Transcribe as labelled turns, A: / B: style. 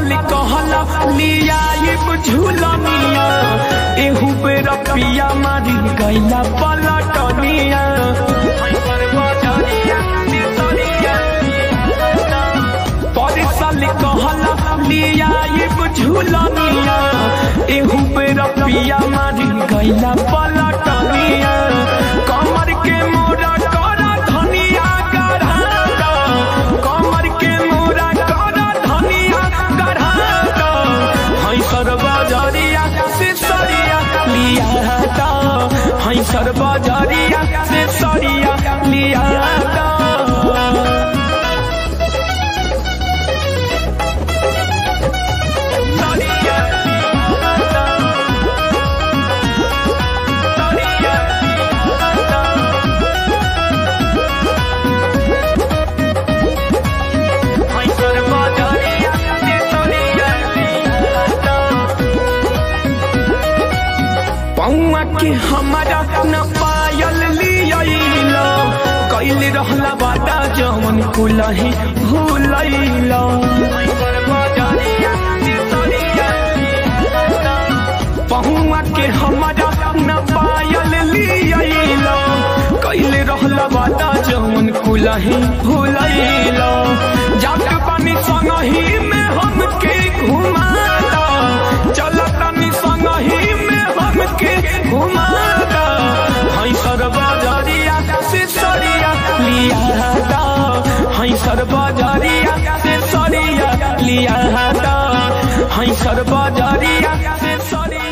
A: साल कहला लिया झूलनिया एहू बेर पिया मारी गैला पलटनिया पर साल कहला लिया झूलनिया एहू बेर पिया मारी गैला पलटनिया कमर के मोरा करा धनिया गढ़ा कमर के मोरा करा धनिया गढ़ा हई सरबजरिया से सरिया लिया हई सरबजरिया से सरिया लिया पौआ के हमारा न पायल लिया कैल रहला बाटा जवन कुलही भूलैला पहुआ के हमारा न पायल लिया कैल रहला बाटा जवन कुलही भूलैला जात पानी संगही में हमके घुमाता चलतानी संगही में हमके घुमाता हई सरबजरिया से सरिया लिया हई सरबजरिया से सरिया लिया हई सरबजरिया से सरिया।